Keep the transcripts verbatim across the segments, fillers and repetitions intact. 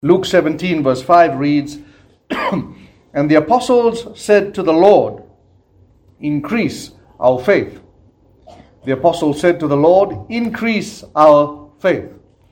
Luke seventeen verse five reads, "And the apostles said to the Lord, increase our faith." The apostles said to the Lord, increase our faith.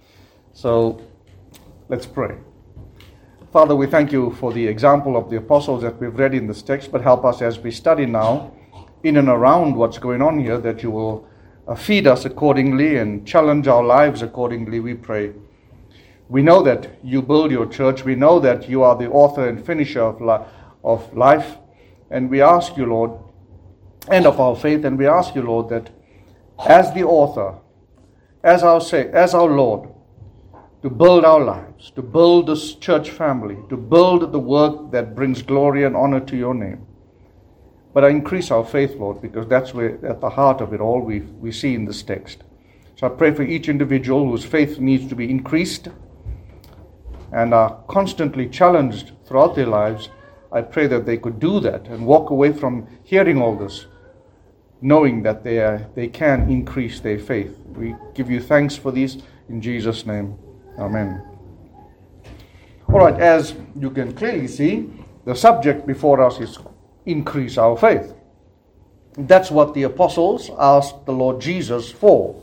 So let's pray. Father, we thank you for the example of the apostles that we've read in this text, but help us as we study now in and around what's going on here, that you will uh, feed us accordingly and challenge our lives accordingly, we pray. We know that you build your church. We know that you are the author and finisher of, li- of life. And we ask you, Lord, and of our faith, and we ask you, Lord, that as the author, as our say, as our Lord, to build our lives, to build this church family, to build the work that brings glory and honor to your name. But increase our faith, Lord, because that's where, at the heart of it all, we we see in this text. So I pray for each individual whose faith needs to be increased and are constantly challenged throughout their lives. I pray that they could do that and walk away from hearing all this, knowing that they are, they can increase their faith. We give you thanks for these in Jesus' name. Amen. All right, as you can clearly see, the subject before us is increase our faith. That's what the apostles asked the Lord Jesus for.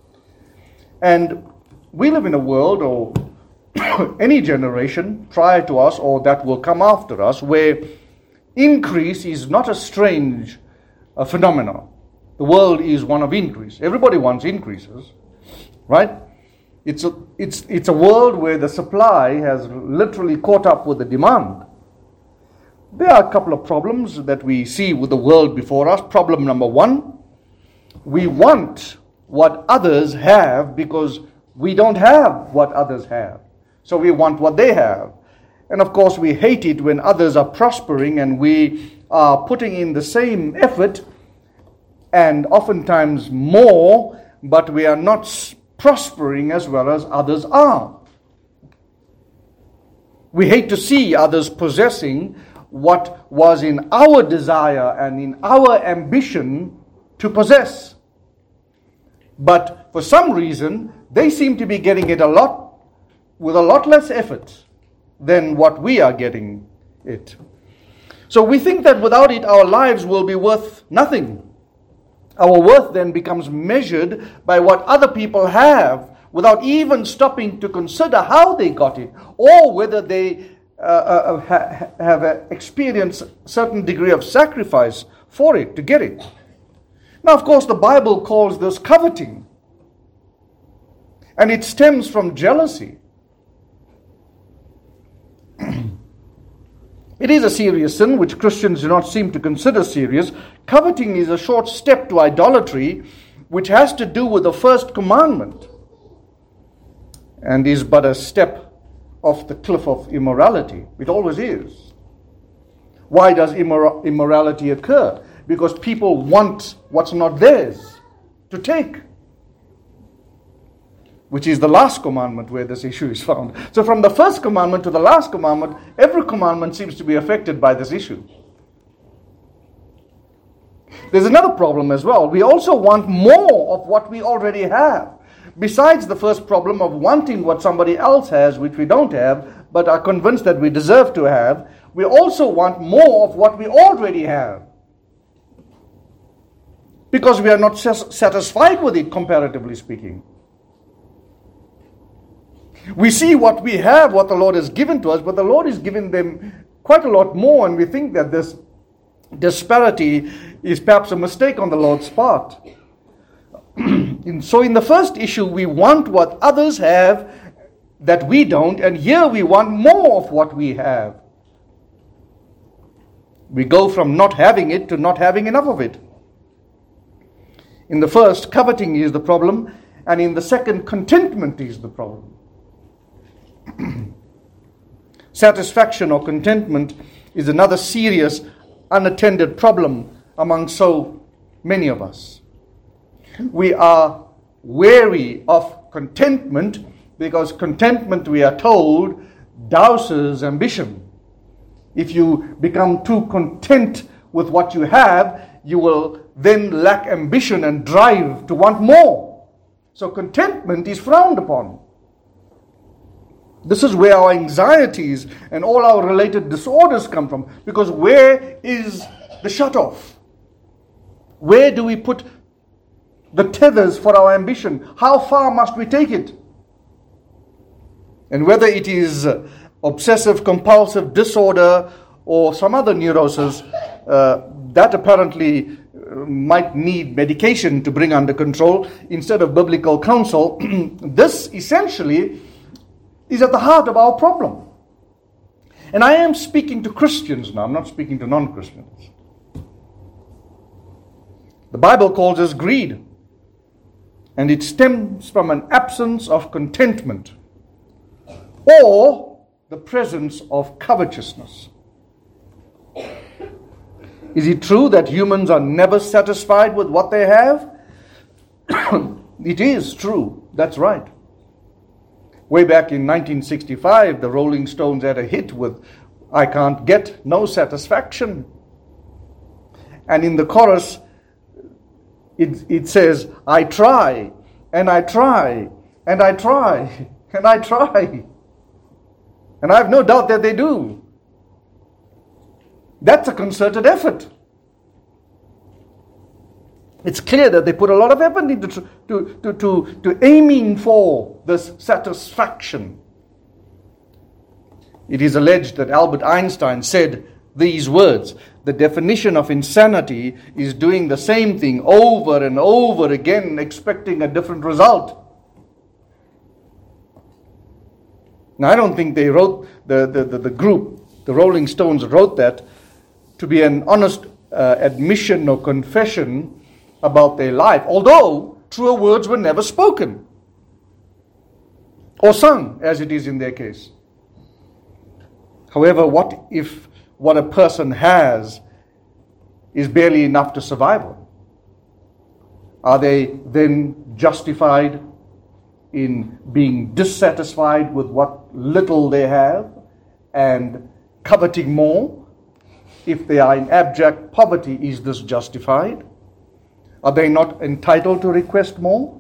And we live in a world, or any generation prior to us or that will come after us, where increase is not a strange uh, phenomenon. The world is one of increase. Everybody wants increases, right? It's a, it's, it's a world where the supply has literally caught up with the demand. There are a couple of problems that we see with the world before us. Problem number one, we want what others have because we don't have what others have. So we want what they have. And of course we hate it when others are prospering and we are putting in the same effort and oftentimes more, but we are not prospering as well as others are. We hate to see others possessing what was in our desire and in our ambition to possess. But for some reason, they seem to be getting it a lot with a lot less effort than what we are getting it. So we think that without it, our lives will be worth nothing. Our worth then becomes measured by what other people have, without even stopping to consider how they got it, or whether they uh, uh, ha- have uh, experienced a certain degree of sacrifice for it, to get it. Now, of course, the Bible calls this coveting. And it stems from jealousy. It is a serious sin which Christians do not seem to consider serious. Coveting is a short step to idolatry, which has to do with the first commandment and is but a step off the cliff of immorality. It always is. Why does immor- immorality occur? Because people want what's not theirs to take, which is the last commandment where this issue is found. So from the first commandment to the last commandment, every commandment seems to be affected by this issue. There's another problem as well. We also want more of what we already have. Besides the first problem of wanting what somebody else has, which we don't have, but are convinced that we deserve to have, we also want more of what we already have, because we are not satisfied with it, comparatively speaking. We see what we have, what the Lord has given to us, but the Lord is giving them quite a lot more, and we think that this disparity is perhaps a mistake on the Lord's part. And so in the first issue, we want what others have that we don't, and here we want more of what we have. We go from not having it to not having enough of it. In the first, coveting is the problem, and in the second, contentment is the problem. Satisfaction or contentment is another serious, unattended problem among so many of us. We are wary of contentment because contentment, we are told, douses ambition. If you become too content with what you have, you will then lack ambition and drive to want more. So contentment is frowned upon. This is where our anxieties and all our related disorders come from. Because where is the shut-off? Where do we put the tethers for our ambition? How far must we take it? And whether it is obsessive compulsive disorder or some other neurosis, uh, that apparently might need medication to bring under control instead of biblical counsel. This essentially is at the heart of our problem. And I am speaking to Christians now, I'm not speaking to non-Christians. The Bible calls us greed, and it stems from an absence of contentment or the presence of covetousness. Is it true that humans are never satisfied with what they have? It is true, that's right. Way back in nineteen sixty-five, the Rolling Stones had a hit with "I Can't Get No Satisfaction." And in the chorus, it, it says, "I try, and I try, and I try, and I try." And I have no doubt that they do. That's a concerted effort. It's clear that they put a lot of effort into to, to, to, to aiming for this satisfaction. It is alleged that Albert Einstein said these words: "The definition of insanity is doing the same thing over and over again, expecting a different result." Now, I don't think they wrote, the, the, the, the group, the Rolling Stones wrote that to be an honest uh, admission or confession about their life, although truer words were never spoken or sung, as it is in their case. However, what if what a person has is barely enough to survive on? Are they then justified in being dissatisfied with what little they have and coveting more? If they are in abject poverty, is this justified? Are they not entitled to request more?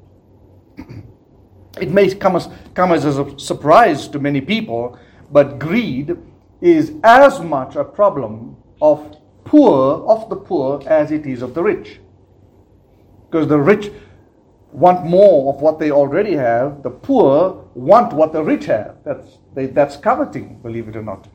It may come as, come as a surprise to many people, but greed is as much a problem of poor, of the poor, as it is of the rich. Because the rich want more of what they already have. The poor want what the rich have. That's, they, that's coveting, believe it or not.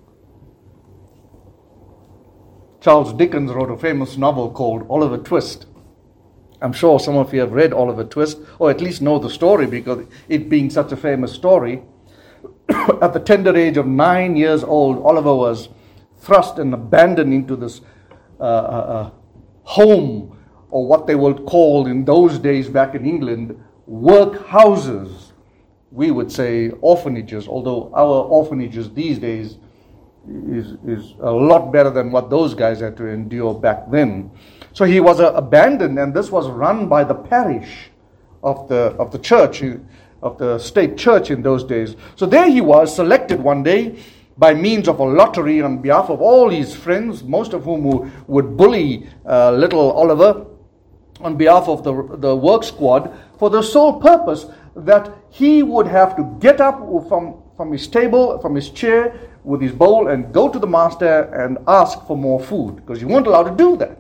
Charles Dickens wrote a famous novel called Oliver Twist. I'm sure some of you have read Oliver Twist, or at least know the story, because it being such a famous story. At the tender age of nine years old, Oliver was thrust and abandoned into this uh, uh, home, or what they would call in those days back in England, workhouses. We would say orphanages, although our orphanages these days is, is a lot better than what those guys had to endure back then. So he was uh, abandoned, and this was run by the parish of the of the church, of the state church in those days. So there he was, selected one day by means of a lottery on behalf of all his friends, most of whom would bully uh, little Oliver on behalf of the, the work squad, for the sole purpose that he would have to get up from, from his table, from his chair, with his bowl, and go to the master and ask for more food, because you weren't allowed to do that.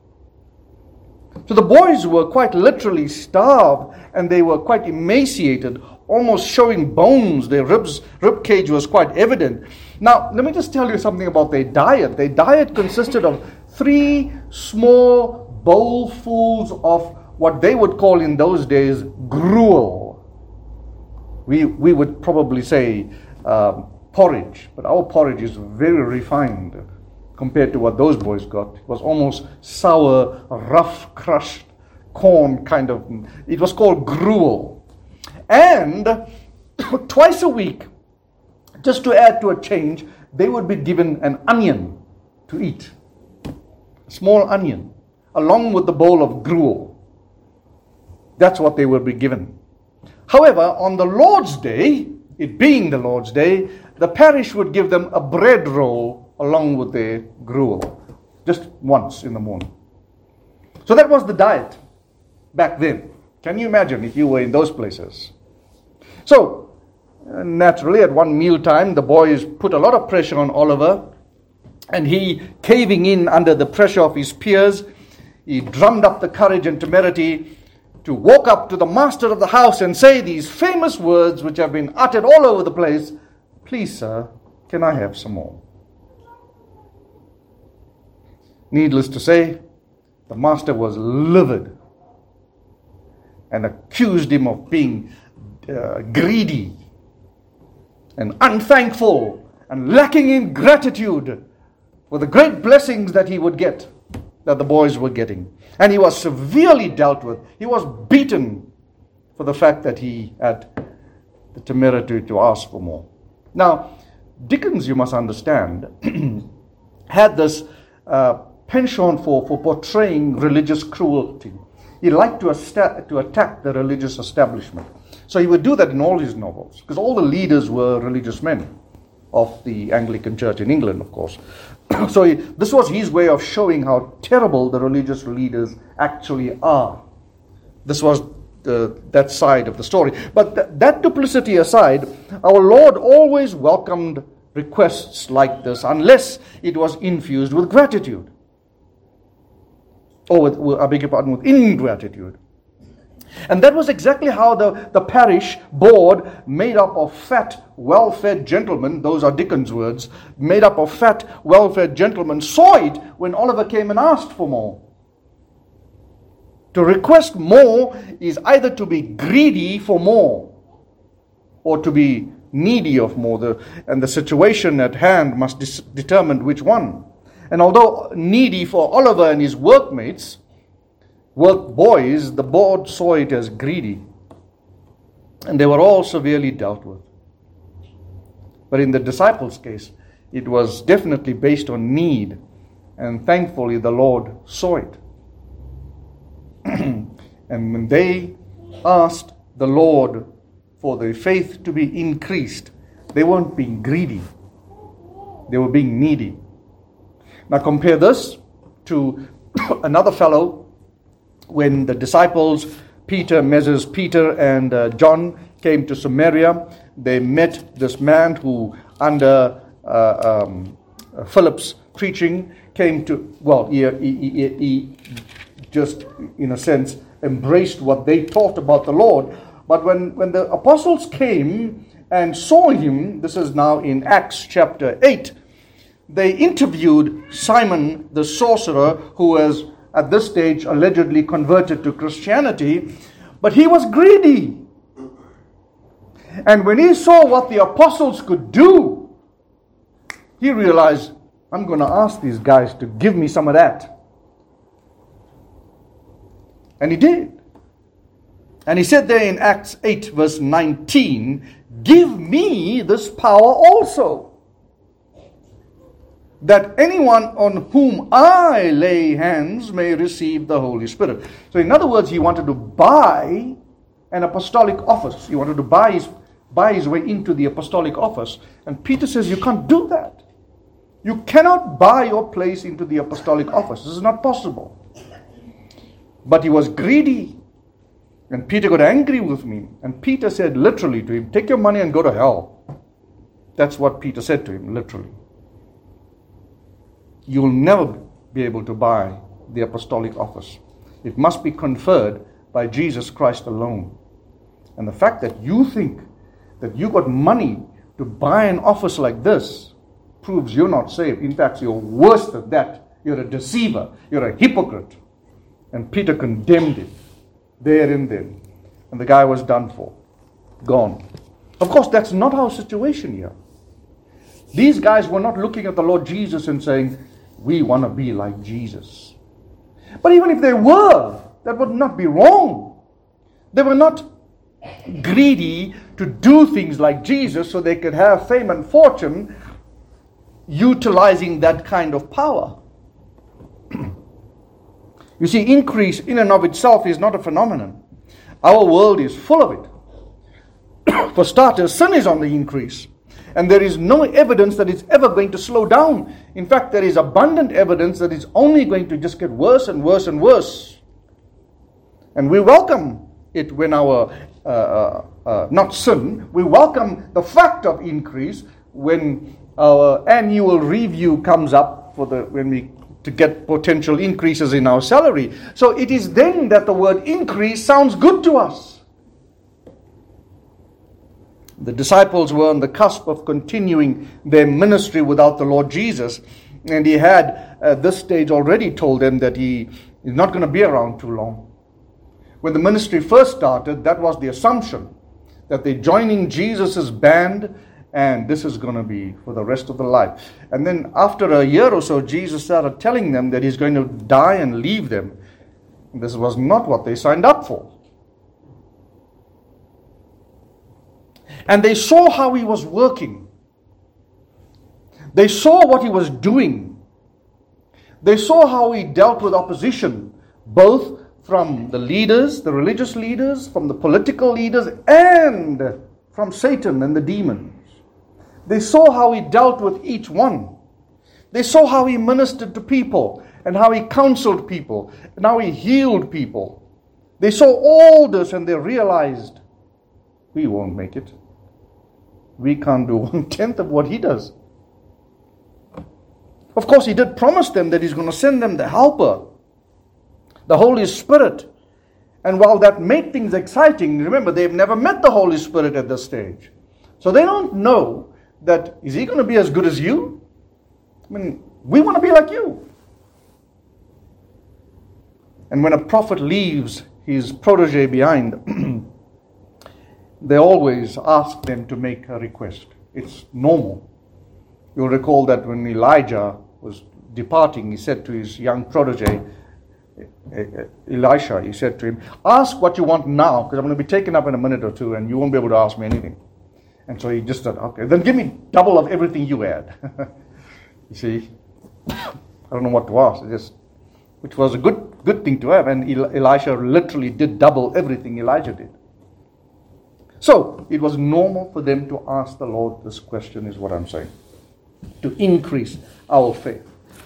So the boys were quite literally starved, and they were quite emaciated, almost showing bones. Their ribs, rib cage was quite evident. Now, let me just tell you something about their diet. Their diet consisted of three small bowlfuls of what they would call in those days gruel. We, we would probably say um, porridge, but our porridge is very refined compared to what those boys got. It was almost sour, rough, crushed corn kind of. It was called gruel. And twice a week, just to add to a change, they would be given an onion to eat. A small onion, along with the bowl of gruel. That's what they would be given. However, on the Lord's Day, it being the Lord's Day, the parish would give them a bread roll along with their gruel, just once in the morning. So that was the diet back then. Can you imagine if you were in those places? So, Uh, naturally, at one mealtime, the boys put a lot of pressure on Oliver, and he, caving in under the pressure of his peers, he drummed up the courage and temerity to walk up to the master of the house and say these famous words which have been uttered all over the place, "Please, sir, can I have some more?" Needless to say, the master was livid and accused him of being uh, greedy and unthankful and lacking in gratitude for the great blessings that he would get, that the boys were getting. And he was severely dealt with. He was beaten for the fact that he had the temerity to ask for more. Now, Dickens, you must understand, had this uh, penchant for, for portraying religious cruelty. He liked to, esta- to attack the religious establishment. So he would do that in all his novels, because all the leaders were religious men of the Anglican Church in England, of course. So he, this was his way of showing how terrible the religious leaders actually are. This was the, that side of the story. But th- that duplicity aside, our Lord always welcomed requests like this unless it was infused with gratitude. Or with, with, I beg your pardon, with ingratitude. And that was exactly how the, the parish board, made up of fat, well-fed gentlemen, those are Dickens' words, made up of fat, well-fed gentlemen, saw it when Oliver came and asked for more. To request more is either to be greedy for more or to be needy of more. The, and the situation at hand must dis- determine which one. And although needy for Oliver and his workmates, work boys, the board saw it as greedy. And they were all severely dealt with. But in the disciples' case, it was definitely based on need. And thankfully, the Lord saw it. And when they asked the Lord for their faith to be increased, they weren't being greedy. They were being needy. Now compare this to another fellow when the disciples, Peter, Messrs. Peter and uh, John, came to Samaria. They met this man who, under uh, um, uh, Philip's preaching, came to, well, he, he, he, he just, in a sense, embraced what they taught about the Lord. But when, when the apostles came and saw him, this is now in Acts chapter eight, they interviewed Simon the sorcerer, who was at this stage allegedly converted to Christianity, but he was greedy. And when he saw what the apostles could do, he realized, I'm going to ask these guys to give me some of that. And he did. And he said there in Acts eight verse nineteen, "Give me this power also, that anyone on whom I lay hands may receive the Holy Spirit." So in other words, he wanted to buy an apostolic office. He wanted to buy his, buy his way into the apostolic office. And Peter says, you can't do that. You cannot buy your place into the apostolic office. This is not possible. But he was greedy. And Peter got angry with me. And Peter said literally to him, "Take your money and go to hell." That's what Peter said to him, literally. You will never be able to buy the apostolic office. It must be conferred by Jesus Christ alone. And the fact that you think that you got money to buy an office like this proves you're not saved. In fact, you're worse than that. You're a deceiver. You're a hypocrite. And Peter condemned it there and then. And the guy was done for. Gone. Of course, that's not our situation here. These guys were not looking at the Lord Jesus and saying, we want to be like Jesus. But even if they were, that would not be wrong. They were not greedy to do things like Jesus so they could have fame and fortune utilizing that kind of power. You see, increase in and of itself is not a phenomenon. Our world is full of it. For starters, sin is on the increase. And there is no evidence that it's ever going to slow down. In fact, there is abundant evidence that it's only going to just get worse and worse and worse. And we welcome it when our uh, uh, uh, not sin. We welcome the fact of increase when our annual review comes up for the when we to get potential increases in our salary. So it is then that the word increase sounds good to us. The disciples were on the cusp of continuing their ministry without the Lord Jesus, and he had at this stage already told them that he is not going to be around too long. When the ministry first started, that was the assumption, that they're joining Jesus' band, and this is going to be for the rest of the life. And then after a year or so, Jesus started telling them that he's going to die and leave them. This was not what they signed up for. And they saw how he was working. They saw what he was doing. They saw how he dealt with opposition, both from the leaders, the religious leaders, from the political leaders, and from Satan and the demons. They saw how he dealt with each one. They saw how he ministered to people, and how he counseled people, and how he healed people. They saw all this and they realized, we won't make it. We can't do one-tenth of what he does. Of course, he did promise them that he's going to send them the helper, the Holy Spirit. And while that made things exciting, remember, they've never met the Holy Spirit at this stage. So they don't know that, is he going to be as good as you? I mean, we want to be like you. And when a prophet leaves his protege behind, they always ask them to make a request. It's normal. You'll recall that when Elijah was departing, he said to his young protege, Elisha, he said to him, ask what you want now, because I'm going to be taken up in a minute or two, and you won't be able to ask me anything. And so he just said, okay, then give me double of everything you had. You see, I don't know what to ask, just, which was a good good thing to have. And Elisha literally did double everything Elijah did. So it was normal for them to ask the Lord this question, is what I'm saying, to increase our faith.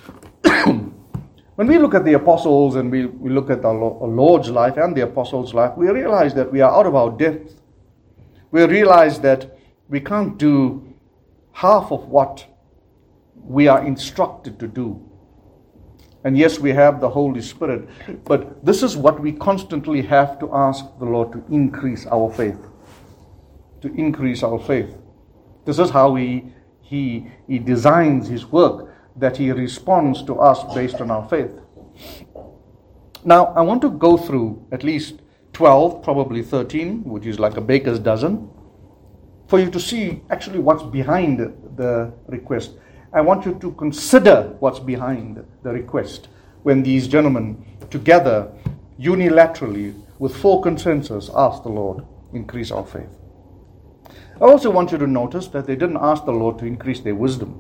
When we look at the apostles and we, we look at our Lord's life and the apostles' life, we realize that we are out of our depth. We realize that we can't do half of what we are instructed to do. And yes, we have the Holy Spirit, but this is what we constantly have to ask the Lord to increase our faith. To increase our faith. This is how he, he, he designs his work, that he responds to us based on our faith. Now, I want to go through at least twelve, probably thirteen, which is like a baker's dozen, for you to see actually what's behind the request. I want you to consider what's behind the request when these gentlemen together, unilaterally, with full consensus, asked the Lord, increase our faith. I also want you to notice that they didn't ask the Lord to increase their wisdom,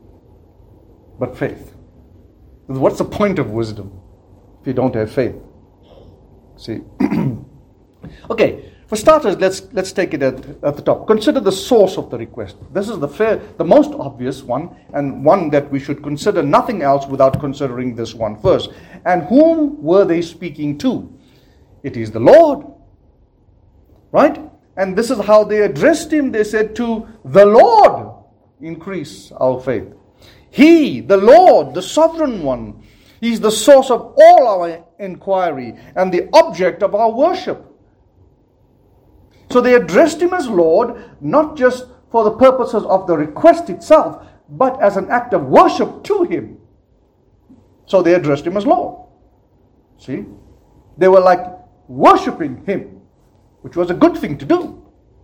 but faith. What's the point of wisdom if you don't have faith? See? Okay, for starters, let's let's take it at, at the top. Consider the source of the request. This is the fair, the most obvious one, and one that we should consider nothing else without considering this one first. And whom were they speaking to? It is the Lord. Right? And this is how they addressed him. They said, to the Lord, increase our faith. He, the Lord, the sovereign one, he's the source of all our inquiry and the object of our worship. So they addressed him as Lord, not just for the purposes of the request itself, but as an act of worship to him. So they addressed him as Lord. See? They were like worshiping him, which was a good thing to do.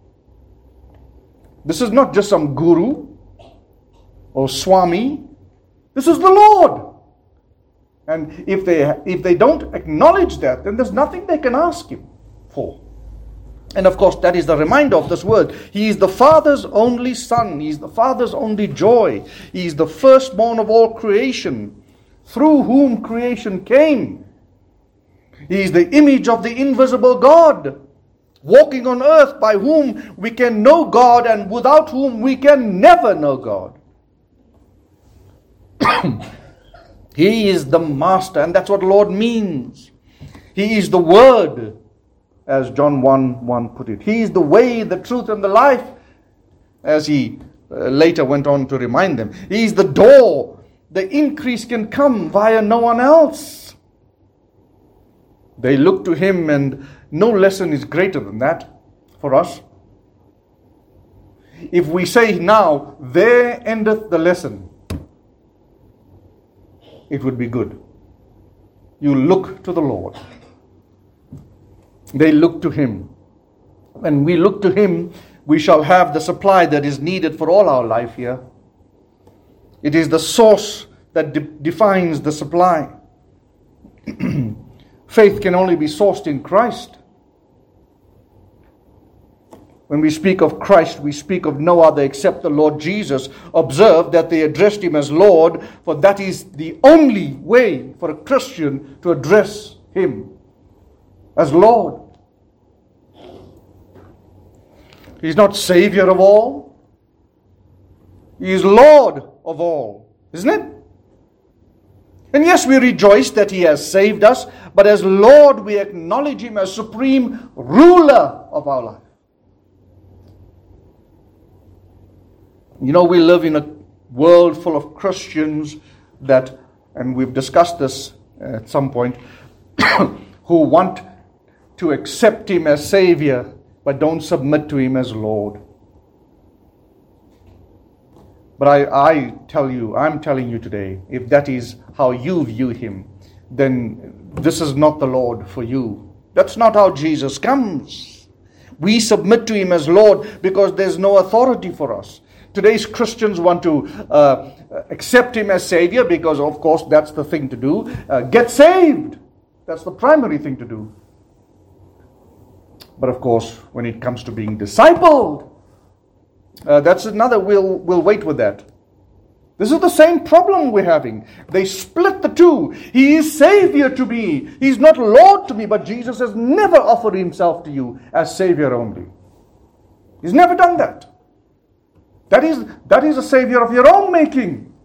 This is not just some guru or Swami. This is the Lord. And if they if they don't acknowledge that, then there's nothing they can ask him for. And of course, that is the reminder of this word. He is the Father's only Son. He is the Father's only joy. He is the firstborn of all creation, through whom creation came. He is the image of the invisible God, walking on earth, by whom we can know God and without whom we can never know God. He is the Master, and that's what Lord means. He is the Word, as John one one put it. He is the way, the truth, and the life, as he uh, later went on to remind them. He is the door. The increase can come via no one else. They look to him, and no lesson is greater than that for us. If we say now, there endeth the lesson, it would be good. You look to the Lord. They look to him. When we look to him, we shall have the supply that is needed for all our life here. It is the source that de- defines the supply. Faith can only be sourced in Christ. When we speak of Christ, we speak of no other except the Lord Jesus. Observe that they addressed him as Lord, for that is the only way for a Christian to address him as Lord. He's not Savior of all. He is Lord of all, isn't it? And yes, we rejoice that he has saved us, but as Lord, we acknowledge him as supreme ruler of our life. You know, we live in a world full of Christians that, and we've discussed this at some point, who want to accept him as Savior, but don't submit to him as Lord. But I, I tell you, I'm telling you today, if that is how you view him, then this is not the Lord for you. That's not how Jesus comes. We submit to him as Lord because there's no authority for us. Today's Christians want to uh, accept him as Savior because, of course, that's the thing to do. Uh, get saved. That's the primary thing to do. But, of course, when it comes to being discipled, uh, that's another, we'll, we'll wait with that. This is the same problem we're having. They split the two. He is Savior to me. He's not Lord to me, but Jesus has never offered himself to you as Savior only. He's never done that. That is, that is a Savior of your own making.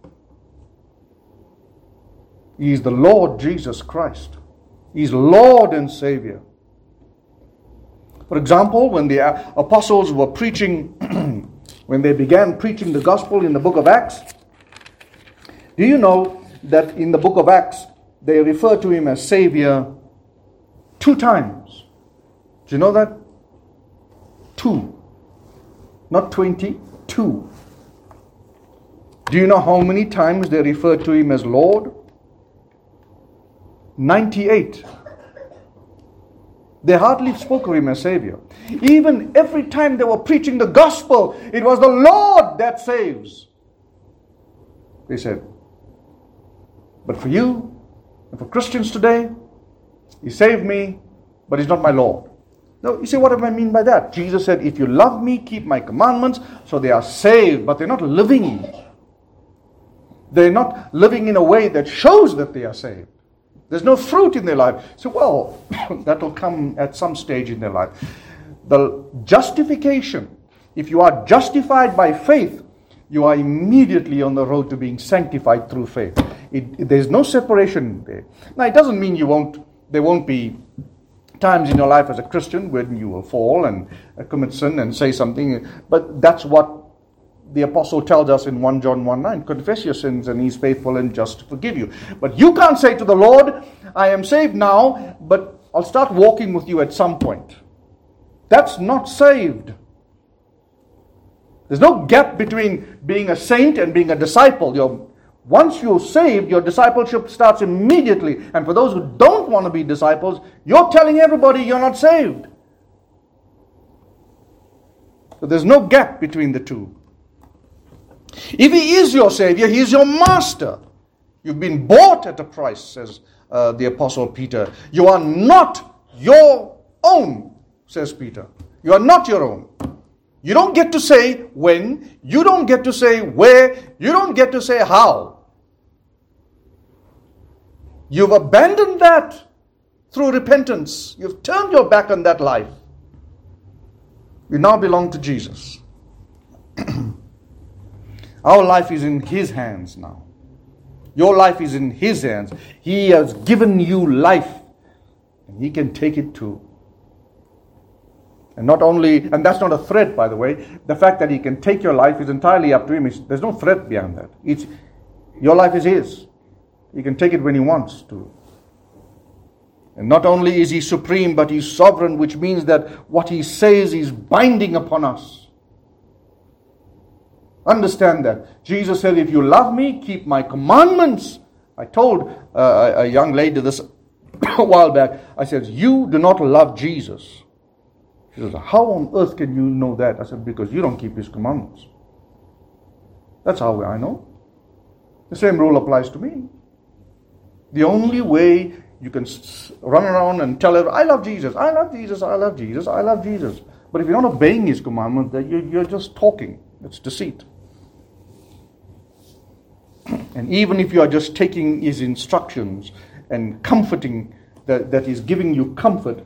He is the Lord Jesus Christ. He is Lord and Savior. For example, when the apostles were preaching, when they began preaching the gospel in the book of Acts, do you know that in the book of Acts, they refer to him as Savior two times? Do you know that? Two. Not twenty. Two. Do you know how many times they refer to him as Lord? ninety-eight. They hardly spoke of him as Savior. Even every time they were preaching the gospel, it was the Lord that saves. They said. But for you, and for Christians today, he saved me, but he's not my Lord. No, you see what do I mean by that? Jesus said, if you love me, keep my commandments. So they are saved, but they're not living. They're not living in a way that shows that they are saved. There's no fruit in their life. So, well, that will come at some stage in their life. The justification, if you are justified by faith, you are immediately on the road to being sanctified through faith. It, it, there's no separation there. Now, it doesn't mean you won't, there won't be times in your life as a Christian when you will fall and uh, commit sin and say something. But that's what the apostle tells us in First John one nine. Confess your sins and he's faithful and just to forgive you. But you can't say to the Lord, I am saved now, but I'll start walking with you at some point. That's not saved. There's no gap between being a saint and being a disciple. You're Once you're saved, your discipleship starts immediately. And for those who don't want to be disciples, you're telling everybody you're not saved. So there's no gap between the two. If he is your Savior, he is your master. You've been bought at a price, says uh, the Apostle Peter. You are not your own, says Peter. You are not your own. You don't get to say when. You don't get to say where. You don't get to say how. You've abandoned that through repentance. You've turned your back on that life. You now belong to Jesus. Our life is in his hands now. Your life is in his hands. He has given you life. And he can take it too. And not only, and that's not a threat, by the way. The fact that he can take your life is entirely up to him. It's, there's no threat behind that. It's your life is his. He can take it when he wants to. And not only is he supreme, but he's sovereign, which means that what he says is binding upon us. Understand that. Jesus said, if you love me, keep my commandments. I told uh, a young lady this a while back. I said, you do not love Jesus. She says, how on earth can you know that? I said, because you don't keep his commandments. That's how I know. The same rule applies to me. The only way you can run around and tell her, I love Jesus, I love Jesus, I love Jesus, I love Jesus. But if you're not obeying his commandments, then you're just talking. It's deceit. And even if you are just taking his instructions and comforting, that, that is giving you comfort,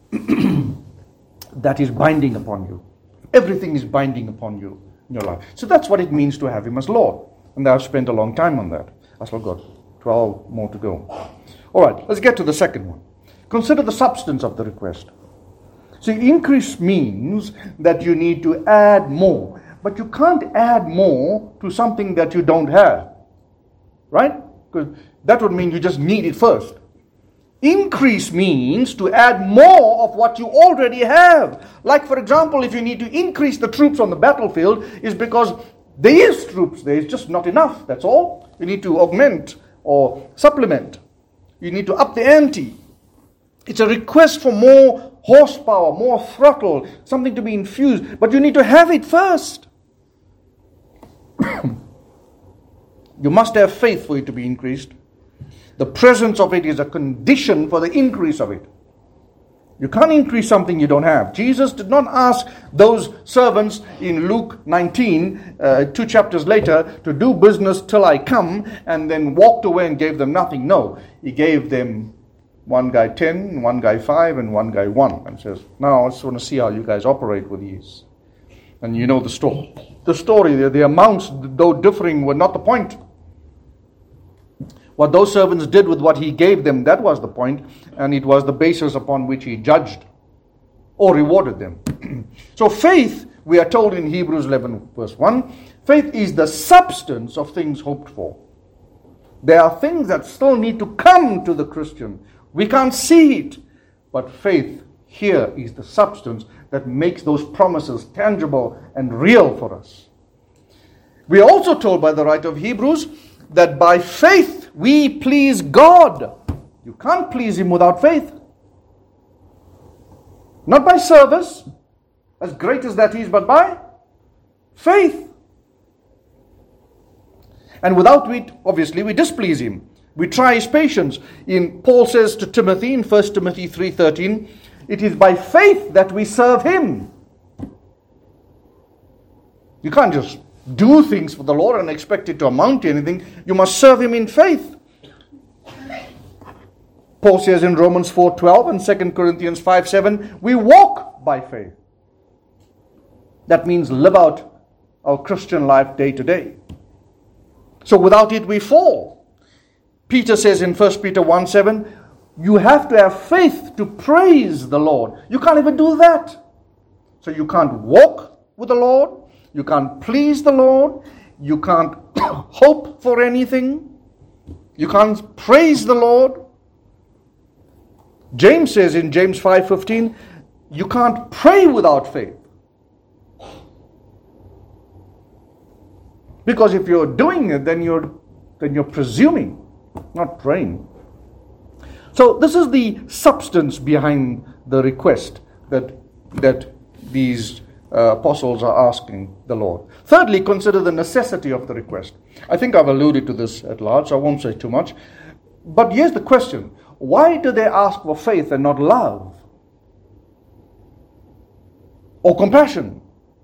that is binding upon you. Everything is binding upon you in your life. So that's what it means to have him as Lord. And I've spent a long time on that. I've still got twelve more to go. All right, let's get to the second one. Consider the substance of the request. See, increase means that you need to add more. But you can't add more to something that you don't have. Right? Because that would mean you just need it first. Increase means to add more of what you already have. Like, for example, if you need to increase the troops on the battlefield, is because there is troops, there is just not enough, that's all. You need to augment or supplement. You need to up the ante. It's a request for more horsepower, more throttle, something to be infused, but you need to have it first. You must have faith for it to be increased. The presence of it is a condition for the increase of it. You can't increase something you don't have. Jesus did not ask those servants in Luke nineteen, uh, two chapters later, to do business till I come, and then walked away and gave them nothing. No, he gave them one guy ten, one guy five, and one guy one. And says, now I just want to see how you guys operate with these. And you know the story. The story, the, the amounts, though differing, were not the point. What those servants did with what he gave them, that was the point, and it was the basis upon which he judged or rewarded them. So faith, we are told in Hebrews eleven verse one, faith is the substance of things hoped for. There are things that still need to come to the Christian. We can't see it, but faith here is the substance that makes those promises tangible and real for us. We are also told by the writer of Hebrews that by faith we please God. You can't please him without faith. Not by service, as great as that is, but by faith. And without it, obviously, we displease him. We try his patience. In Paul says to Timothy in First Timothy three thirteen, it is by faith that we serve him. You can't just do things for the Lord and expect it to amount to anything. You must serve him in faith. Paul says in Romans four twelve and Second Corinthians five seven, we walk by faith. That means live out our Christian life day to day. So without it we fall. Peter says in First Peter one seven, you have to have faith to praise the Lord. You can't even do that. So you can't walk with the Lord. You can't please the Lord. You can't hope for anything. You can't praise the Lord. James says in James five fifteen, you can't pray without faith. Because if you're doing it, then you're then you're presuming, not praying. So this is the substance behind the request that that these uh, apostles are asking the Lord. Thirdly, consider the necessity of the request. I think I've alluded to this at large, so I won't say too much. But here's the question. Why do they ask for faith and not love? Or compassion?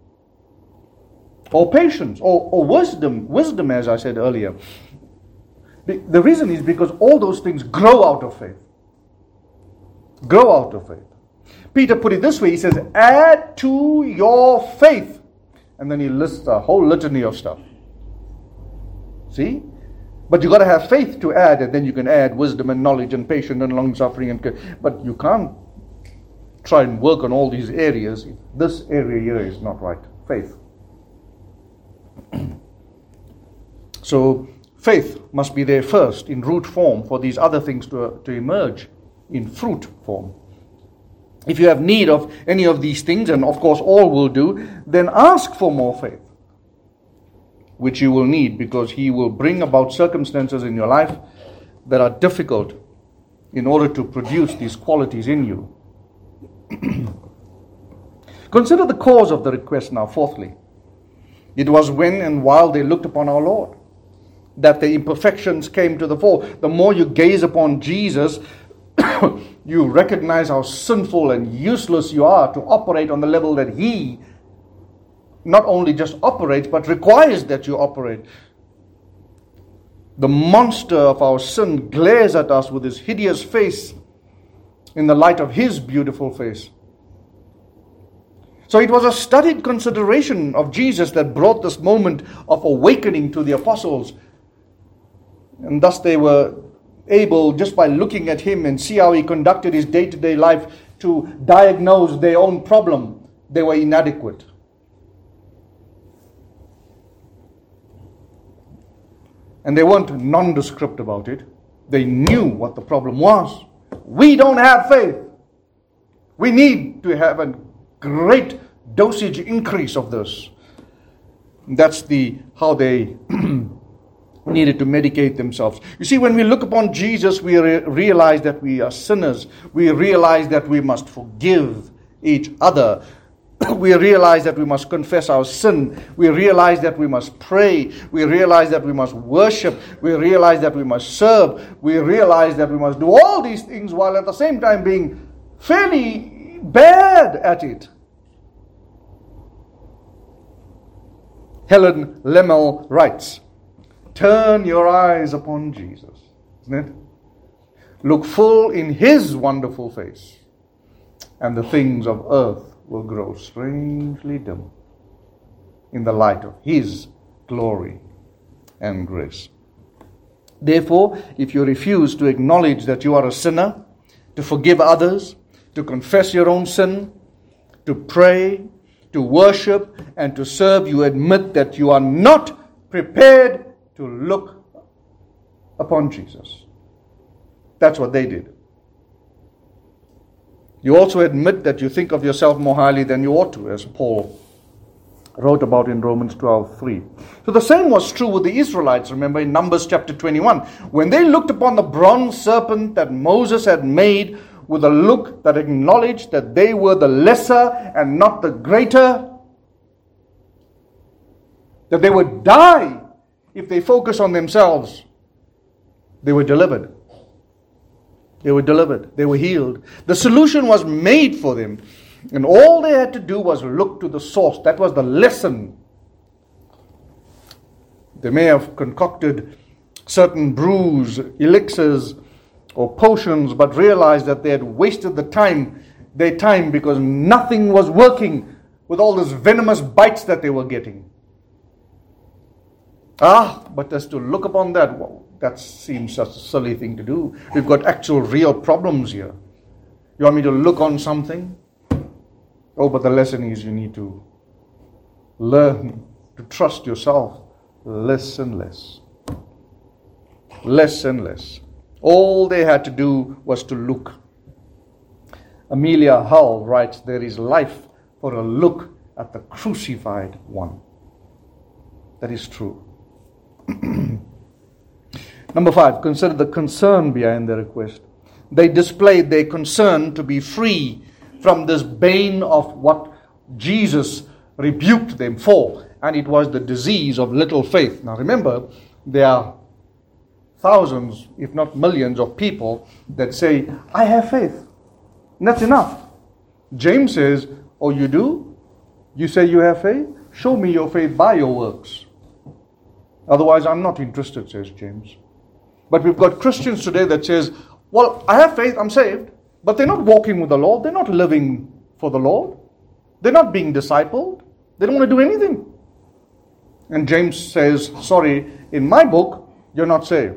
Or patience? Or, or wisdom? Wisdom, as I said earlier. The reason is because all those things grow out of faith. Grow out of faith. Peter put it this way. He says, add to your faith. And then he lists a whole litany of stuff. See? But you got to have faith to add, and then you can add wisdom and knowledge and patience and long suffering. And but you can't try and work on all these areas if this area here is not right. Faith. So faith must be there first in root form for these other things to, uh, to emerge in fruit form. If you have need of any of these things, and of course all will do, then ask for more faith, which you will need, because He will bring about circumstances in your life that are difficult in order to produce these qualities in you. Consider the cause of the request now, fourthly. It was when and while they looked upon our Lord that the imperfections came to the fore. The more you gaze upon Jesus, you recognize how sinful and useless you are to operate on the level that He not only just operates, but requires that you operate. The monster of our sin glares at us with his hideous face in the light of His beautiful face. So it was a studied consideration of Jesus that brought this moment of awakening to the apostles. And thus they were able, just by looking at Him and see how He conducted His day-to-day life, to diagnose their own problem. They were inadequate. And they weren't nondescript about it. They knew what the problem was. We don't have faith. We need to have a great dosage increase of this. That's the how they needed to medicate themselves. You see, when we look upon Jesus, we re- realize that we are sinners. We realize that we must forgive each other. We realize that we must confess our sin. We realize that we must pray. We realize that we must worship. We realize that we must serve. We realize that we must do all these things while at the same time being fairly bad at it. Helen Lemmel writes, "Turn your eyes upon Jesus," isn't it? "Look full in His wonderful face, and the things of earth will grow strangely dim in the light of His glory and grace." Therefore, if you refuse to acknowledge that you are a sinner, to forgive others, to confess your own sin, to pray, to worship, and to serve, you admit that you are not prepared to look upon Jesus. That's what they did. You also admit that you think of yourself more highly than you ought to, as Paul wrote about in Romans twelve three. So the same was true with the Israelites, remember in Numbers chapter twenty-one. When they looked upon the bronze serpent that Moses had made with a look that acknowledged that they were the lesser and not the greater, that they would die if they focus on themselves, they were delivered. They were delivered. They were healed. The solution was made for them. And all they had to do was look to the source. That was the lesson. They may have concocted certain brews, elixirs, or potions, but realized that they had wasted the time, their time, because nothing was working with all those venomous bites that they were getting. Ah, but as to look upon that, well, that seems such a silly thing to do. We've got actual real problems here. You want me to look on something? Oh, but the lesson is you need to learn to trust yourself less and less. Less and less. All they had to do was to look. Amelia Hull writes, "There is life for a look at the crucified one." That is true. Number five, consider the concern behind the request. They displayed their concern to be free from this bane of what Jesus rebuked them for, and it was the disease of little faith. Now remember, there are thousands, if not millions, of people that say, "I have faith." And that's enough. James says, "Oh, you do? You say you have faith? Show me your faith by your works. Otherwise, I'm not interested," says James. But we've got Christians today that says, "Well, I have faith, I'm saved," but they're not walking with the Lord. They're not living for the Lord. They're not being discipled. They don't want to do anything. And James says, "Sorry, in my book, you're not saved."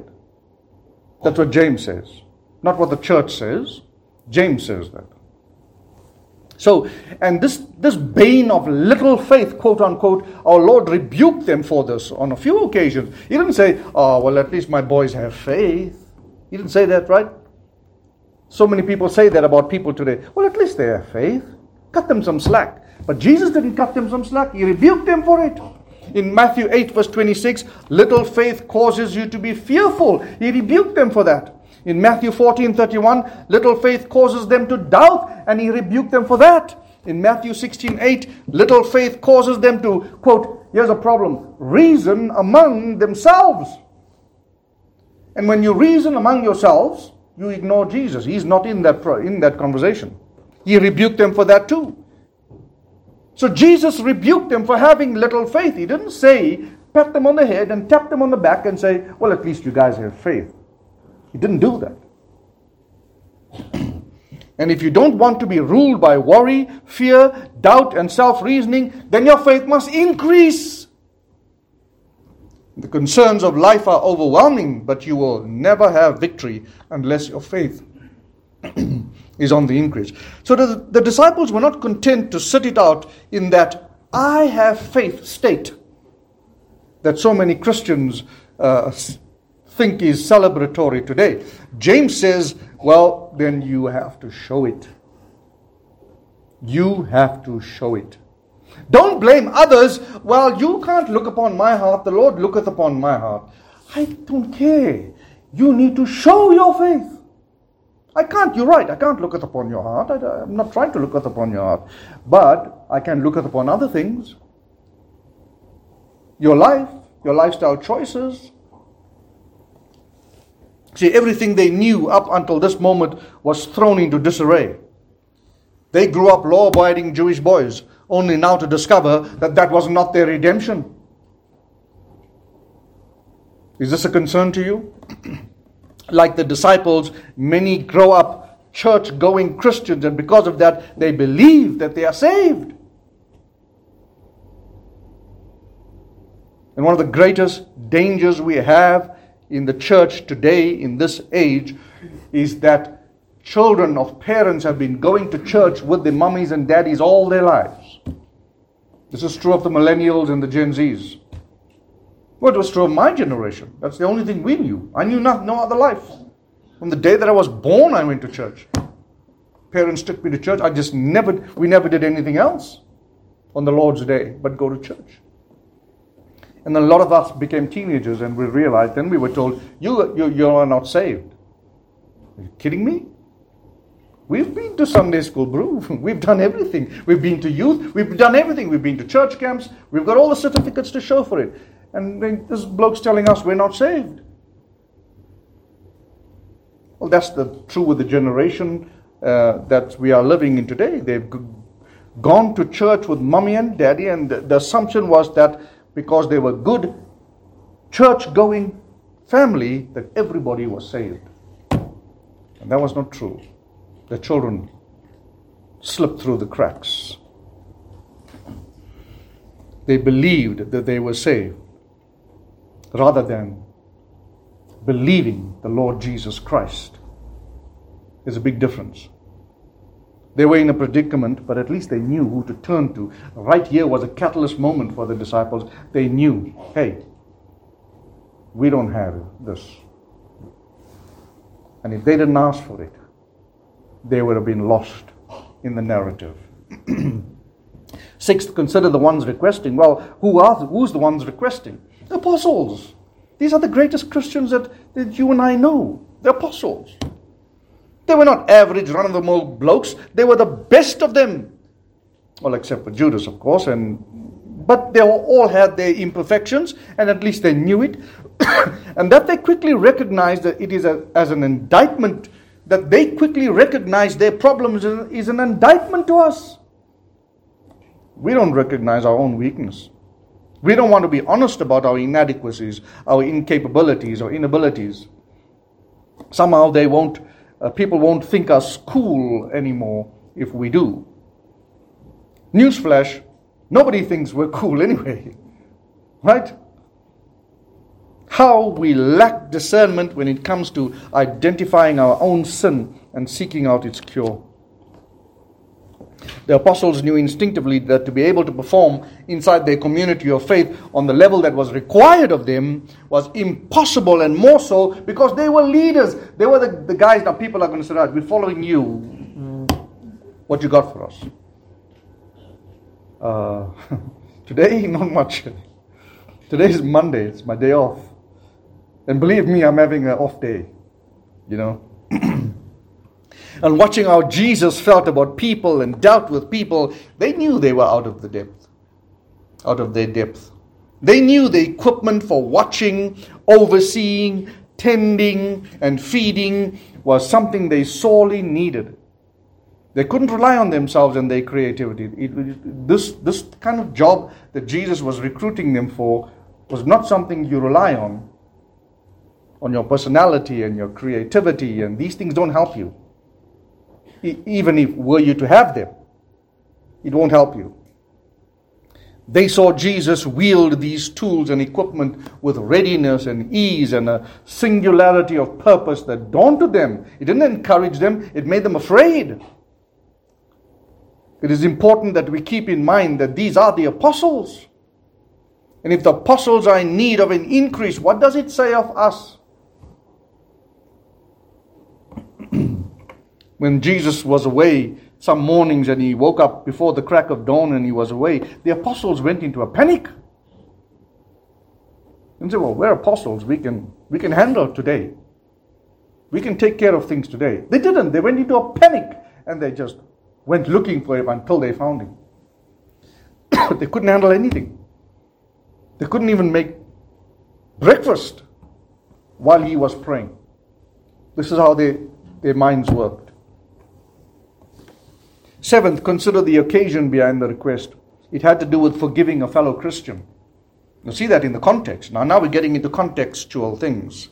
That's what James says. Not what the church says. James says that. So, and this, this bane of little faith, quote unquote, our Lord rebuked them for this on a few occasions. He didn't say, oh, well, at least my boys have faith. He didn't say that, right? So many people say that about people today. Well, at least they have faith. Cut them some slack. But Jesus didn't cut them some slack. He rebuked them for it. In Matthew eight verse twenty-six, little faith causes you to be fearful. He rebuked them for that. In Matthew fourteen thirty-one, little faith causes them to doubt, and he rebuked them for that. In Matthew sixteen eight, little faith causes them to, quote, here's a problem, reason among themselves. And when you reason among yourselves, you ignore Jesus. He's not in that, in that conversation. He rebuked them for that too. So Jesus rebuked them for having little faith. He didn't say, pat them on the head and tap them on the back and say, well, at least you guys have faith. He didn't do that. And if you don't want to be ruled by worry, fear, doubt, and self-reasoning, then your faith must increase. The concerns of life are overwhelming, but you will never have victory unless your faith is on the increase. So the, the disciples were not content to sit it out in that I have faith state that so many Christians uh, think is celebratory today. James says, well, then you have to show it. You have to show it. Don't blame others. Well, you can't look upon my heart. The Lord looketh upon my heart. I don't care. You need to show your faith. I can't, you're right, I can't looketh upon your heart. I, I'm not trying to looketh upon your heart. But I can looketh upon other things. Your life, your lifestyle choices. See, everything they knew up until this moment was thrown into disarray. They grew up law-abiding Jewish boys, only now to discover that that was not their redemption. Is this a concern to you? Like the disciples, many grow up church-going Christians, and because of that, they believe that they are saved. And one of the greatest dangers we have in the church today, in this age, is that children of parents have been going to church with their mummies and daddies all their lives. This is true of the millennials and the Gen Zs. Well, it was true of my generation. That's the only thing we knew. I knew not, no other life. From the day that I was born, I went to church. Parents took me to church. I just never, we never did anything else on the Lord's Day but go to church. And a lot of us became teenagers and we realized, then we were told, you, you, you are not saved. Are you kidding me? We've been to Sunday school, bro. We've done everything. We've been to youth. We've done everything. We've been to church camps. We've got all the certificates to show for it. And this bloke's telling us we're not saved. Well, that's the true with the generation uh, that we are living in today. They've g- gone to church with mommy and daddy, and the, the assumption was that because they were good, church-going family, that everybody was saved. And that was not true. The children slipped through the cracks. They believed that they were saved, rather than believing the Lord Jesus Christ. There's a big difference. They were in a predicament, but at least they knew who to turn to. Right here was a catalyst moment for the disciples. They knew, hey, we don't have this. And if they didn't ask for it, they would have been lost in the narrative. Sixth, consider the ones requesting. Well, who are the, who's the ones requesting? The apostles. These are the greatest Christians that, that you and I know. The apostles. They were not average, run-of-the-mill blokes. They were the best of them. Well, except for Judas, of course. And but they all had their imperfections, and at least they knew it. And that they quickly recognized that it is a, as an indictment, that they quickly recognized their problems is an indictment to us. We don't recognize our own weakness. We don't want to be honest about our inadequacies, our incapabilities, or inabilities. Somehow they won't, uh, people won't think us cool anymore if we do. Newsflash, nobody thinks we're cool anyway. Right? How we lack discernment when it comes to identifying our own sin and seeking out its cure. The apostles knew instinctively that to be able to perform inside their community of faith on the level that was required of them was impossible, and more so because they were leaders. They were the, the guys. Now people are going to say, right, we're following you. What you got for us? Uh, today, not much. Today is Monday. It's my day off. And believe me, I'm having an off day. You know. And watching how Jesus felt about people and dealt with people, they knew they were out of the depth, out of their depth. They knew the equipment for watching, overseeing, tending, and feeding was something they sorely needed. They couldn't rely on themselves and their creativity. It, it, this, this kind of job that Jesus was recruiting them for was not something you rely on, on your personality and your creativity, and these things don't help you. Even if were you to have them, it won't help you. They saw Jesus wield these tools and equipment with readiness and ease and a singularity of purpose that daunted them. It didn't encourage them, it made them afraid. It is important that we keep in mind that these are the apostles. And if the apostles are in need of an increase, what does it say of us? When Jesus was away some mornings and he woke up before the crack of dawn and he was away, the apostles went into a panic. And said, well, we're apostles. We can, we can handle today. We can take care of things today. They didn't. They went into a panic and they just went looking for him until they found him. They couldn't handle anything. They couldn't even make breakfast while he was praying. This is how they, their minds worked. Seventh, consider the occasion behind the request. It had to do with forgiving a fellow Christian. You see that in the context. Now, now we're getting into contextual things.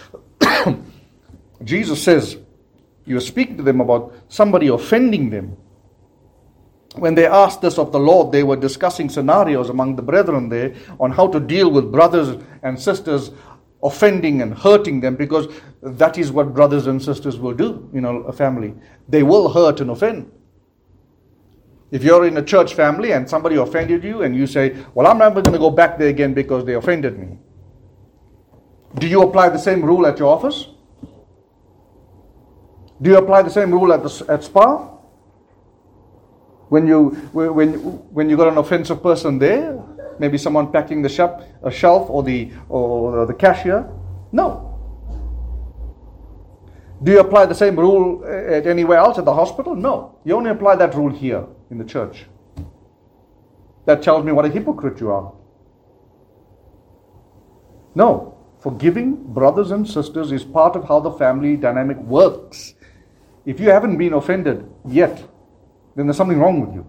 Jesus says, he was speaking to them about somebody offending them. When they asked this of the Lord, they were discussing scenarios among the brethren there on how to deal with brothers and sisters offending and hurting them, because that is what brothers and sisters will do, you know, a family. They will hurt and offend. If you're in a church family and somebody offended you and you say, well, I'm never going to go back there again because they offended me. Do you apply the same rule at your office? Do you apply the same rule at the, at Spa? When you when when you got an offensive person there, maybe someone packing the shop, a shelf or the or the cashier? No. Do you apply the same rule at anywhere else, at the hospital? No. You only apply that rule here in the church. That tells me what a hypocrite you are. No. Forgiving brothers and sisters is part of how the family dynamic works. If you haven't been offended yet, then there's something wrong with you.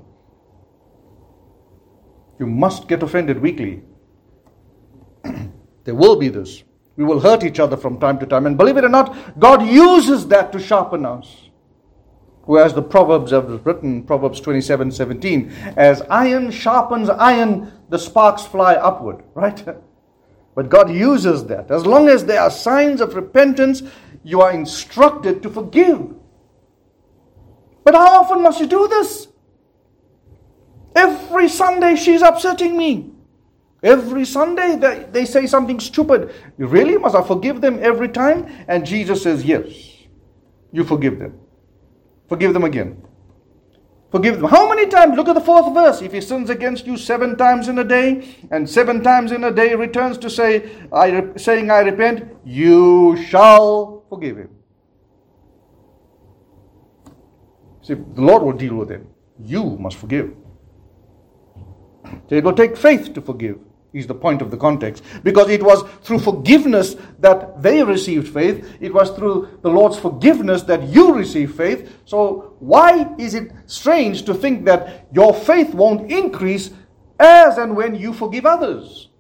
You must get offended weekly. There will be this. We will hurt each other from time to time. And believe it or not, God uses that to sharpen us. Whereas the Proverbs have written, Proverbs twenty-seven seventeen, as iron sharpens iron, the sparks fly upward. Right? But God uses that. As long as there are signs of repentance, you are instructed to forgive. But how often must you do this? Every Sunday she's upsetting me. Every Sunday they, they say something stupid. Really? Must I forgive them every time? And Jesus says, yes. You forgive them. Forgive them again. Forgive them. How many times? Look at the fourth verse. If he sins against you seven times in a day, and seven times in a day returns to say, I, saying, I repent, you shall forgive him. See, the Lord will deal with him. You must forgive. So it will take faith to forgive, is the point of the context. Because it was through forgiveness that they received faith. It was through the Lord's forgiveness that you receive faith. So why is it strange to think that your faith won't increase as and when you forgive others?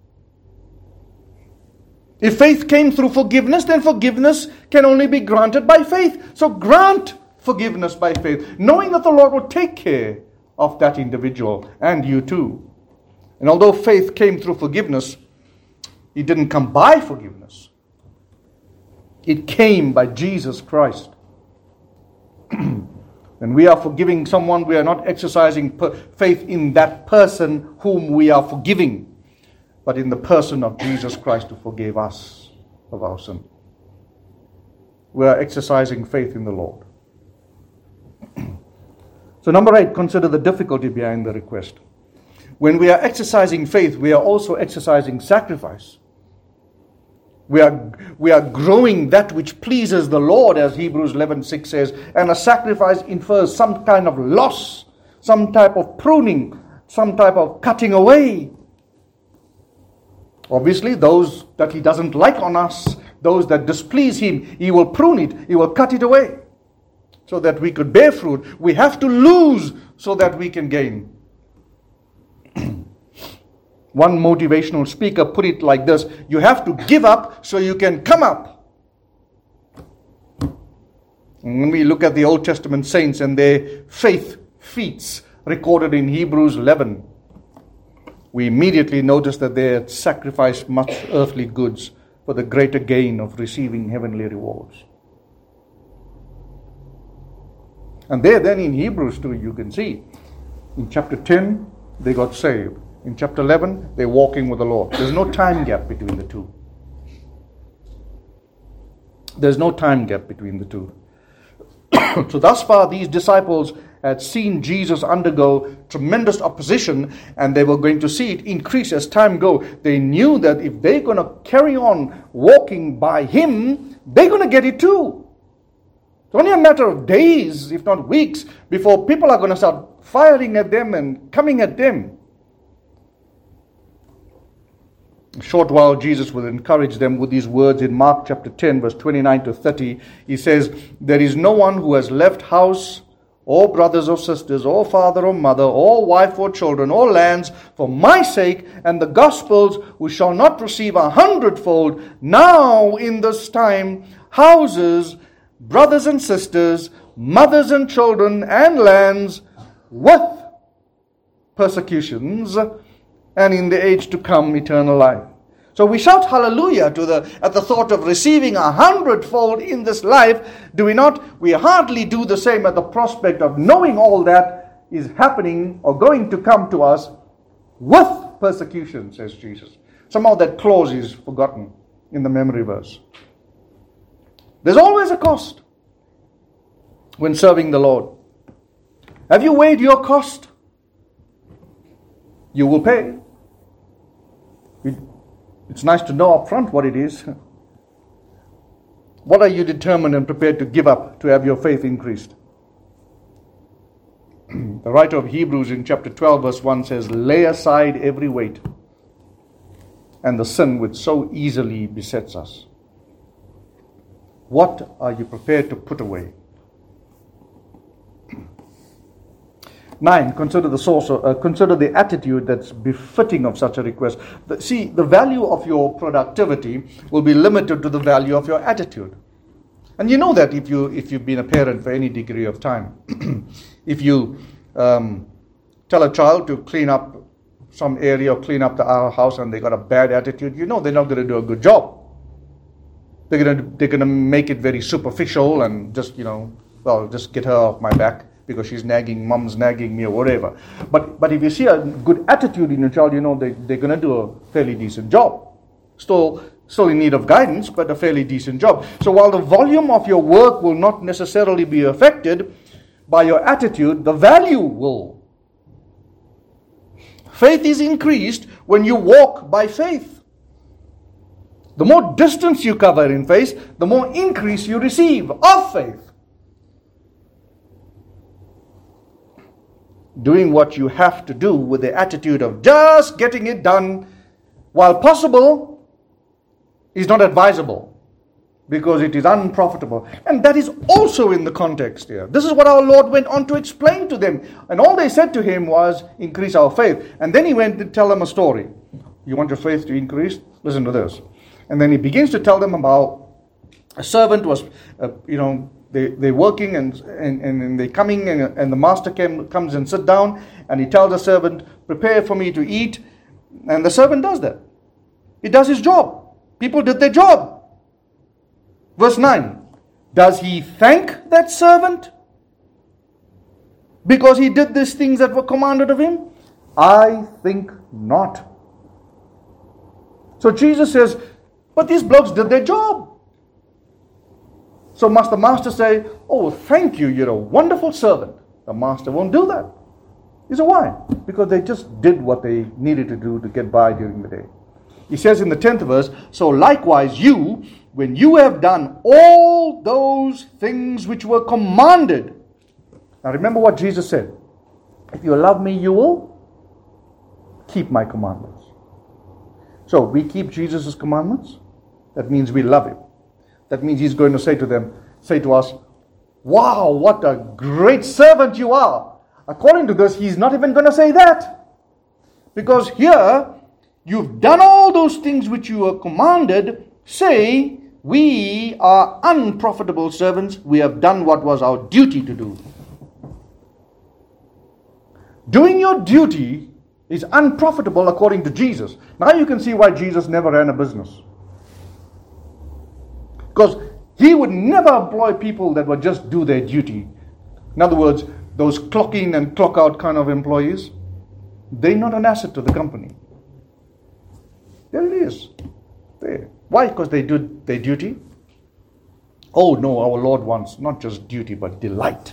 If faith came through forgiveness, then forgiveness can only be granted by faith. So grant forgiveness by faith, knowing that the Lord will take care of that individual and you too. And although faith came through forgiveness, it didn't come by forgiveness. It came by Jesus Christ. When we are forgiving someone, we are not exercising per- faith in that person whom we are forgiving, but in the person of Jesus Christ who forgave us of our sin. We are exercising faith in the Lord. So number eight, consider the difficulty behind the request. When we are exercising faith, we are also exercising sacrifice. We are, we are growing that which pleases the Lord, as Hebrews eleven six says, and a sacrifice infers some kind of loss, some type of pruning, some type of cutting away. Obviously, those that he doesn't like on us, those that displease him, he will prune it, he will cut it away, so that we could bear fruit. We have to lose so that we can gain. One motivational speaker put it like this: you have to give up so you can come up. And when we look at the Old Testament saints and their faith feats recorded in Hebrews eleven, we immediately notice that they had sacrificed much earthly goods for the greater gain of receiving heavenly rewards. And there then in Hebrews two, you can see, in chapter ten, they got saved. In chapter eleven, they're walking with the Lord. There's no time gap between the two. There's no time gap between the two. So thus far, these disciples had seen Jesus undergo tremendous opposition, and they were going to see it increase as time goes. They knew that if they're going to carry on walking by him, they're going to get it too. It's only a matter of days, if not weeks, before people are going to start firing at them and coming at them. A short while, Jesus will encourage them with these words in Mark chapter ten, verse twenty-nine to thirty. He says, "There is no one who has left house, or brothers or sisters, or father or mother, or wife or children, or lands, for my sake and the gospel's, who shall not receive a hundredfold now in this time houses, brothers and sisters, mothers and children, and lands, with persecutions, and in the age to come eternal life." So we shout hallelujah to the at the thought of receiving a hundredfold in this life, do we not? We hardly do the same at the prospect of knowing all that is happening or going to come to us with persecution, says Jesus. Somehow that clause is forgotten in the memory verse. There's always a cost when serving the Lord. Have you weighed your cost? You will pay. It's nice to know up front what it is. What are you determined and prepared to give up to have your faith increased? The writer of Hebrews in chapter twelve verse one says, "Lay aside every weight and the sin which so easily besets us." What are you prepared to put away? Nine, consider the source, of, uh, consider the attitude that's befitting of such a request. The, see, the value of your productivity will be limited to the value of your attitude. And you know that if, you, if you've been a parent for any degree of time. If you um, tell a child to clean up some area or clean up the our house and they got a bad attitude, you know they're not going to do a good job. They're going to they're going to make it very superficial and just, you know, well, just get her off my back, because she's nagging, mom's nagging me or whatever. But but if you see a good attitude in your child, you know they, they're going to do a fairly decent job. Still, still in need of guidance, but a fairly decent job. So while the volume of your work will not necessarily be affected by your attitude, the value will. Faith is increased when you walk by faith. The more distance you cover in faith, the more increase you receive of faith. Doing what you have to do with the attitude of just getting it done, while possible, is not advisable, because it is unprofitable. And that is also in the context here. This is what our Lord went on to explain to them. And all they said to him was, increase our faith. And then he went to tell them a story. You want your faith to increase? Listen to this. And then he begins to tell them about a servant was, uh, you know, They, they're working and, and, and they're coming and, and the master came, comes and sit down and he tells the servant, prepare for me to eat. And the servant does that. He does his job. People did their job. Verse nine. Does he thank that servant? because he did these things that were commanded of him? I think not. So Jesus says, but these blokes did their job. So must the master say, oh, thank you, you're a wonderful servant? The master won't do that. He said, why? Because they just did what they needed to do to get by during the day. He says in the tenth verse, so likewise you, when you have done all those things which were commanded. Now remember what Jesus said. If you love me, you will keep my commandments. So we keep Jesus' commandments. That means we love him. That means he's going to say to them, say to us, wow, what a great servant you are. According to this, he's not even going to say that. Because here, you've done all those things which you were commanded. Say, we are unprofitable servants. We have done what was our duty to do. Doing your duty is unprofitable according to Jesus. Now you can see why Jesus never ran a business. Because he would never employ people that would just do their duty. In other words, those clock in and clock out kind of employees, they're not an asset to the company. There it is. There. Why? Because they do their duty. Oh no, our Lord wants not just duty but delight.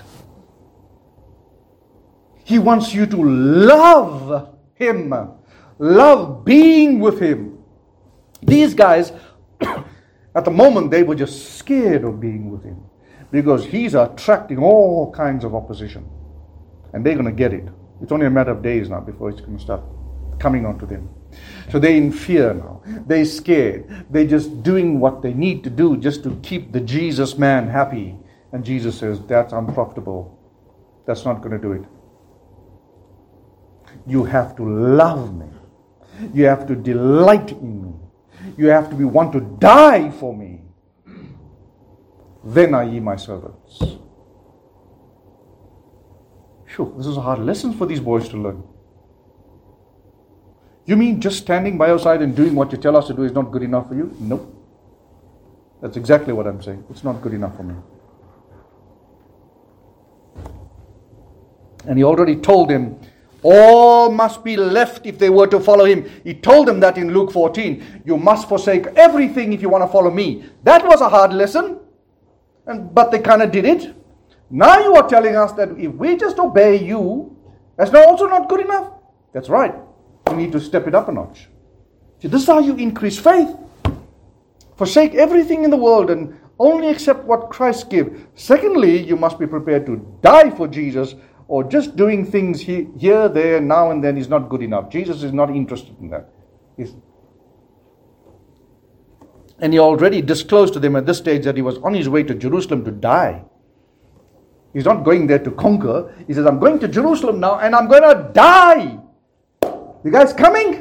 He wants you to love him. Love being with him. These guys, at the moment, they were just scared of being with him. Because he's attracting all kinds of opposition. And they're going to get it. It's only a matter of days now before it's going to start coming onto them. So they're in fear now. They're scared. They're just doing what they need to do just to keep the Jesus man happy. And Jesus says, that's unprofitable. That's not going to do it. You have to love me. You have to delight in me. You have to be one to die for me. Then are ye my servants. Sure, this is a hard lesson for these boys to learn. You mean just standing by your side and doing what you tell us to do is not good enough for you? Nope. That's exactly what I'm saying. It's not good enough for me. And he already told them, all must be left if they were to follow him. He told them that in Luke fourteen. You must forsake everything if you want to follow me. That was a hard lesson. And, but they kind of did it. Now you are telling us that if we just obey you, that's not also not good enough. That's right. You need to step it up a notch. See, this is how you increase faith. Forsake everything in the world and only accept what Christ gives. Secondly, you must be prepared to die for Jesus, or just doing things he, here, there, now and then is not good enough. Jesus is not interested in that. He's, and he already disclosed to them at this stage that he was on his way to Jerusalem to die. He's not going there to conquer. He says, I'm going to Jerusalem now and I'm going to die. You guys coming?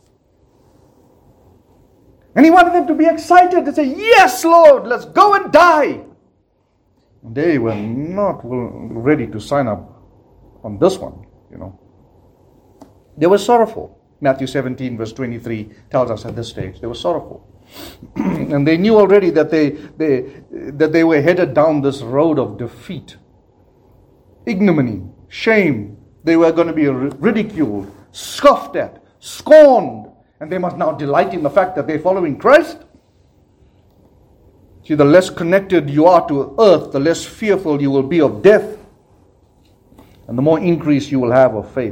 And he wanted them to be excited to say, yes, Lord, let's go and die. And they were not ready to sign up on this one, you know. They were sorrowful. Matthew seventeen verse twenty-three tells us at this stage, they were sorrowful. And they knew already that they, they, that they were headed down this road of defeat. Ignominy, shame. They were going to be ridiculed, scoffed at, scorned. And they must now delight in the fact that they're following Christ. See, the less connected you are to earth, the less fearful you will be of death. And the more increase you will have of faith.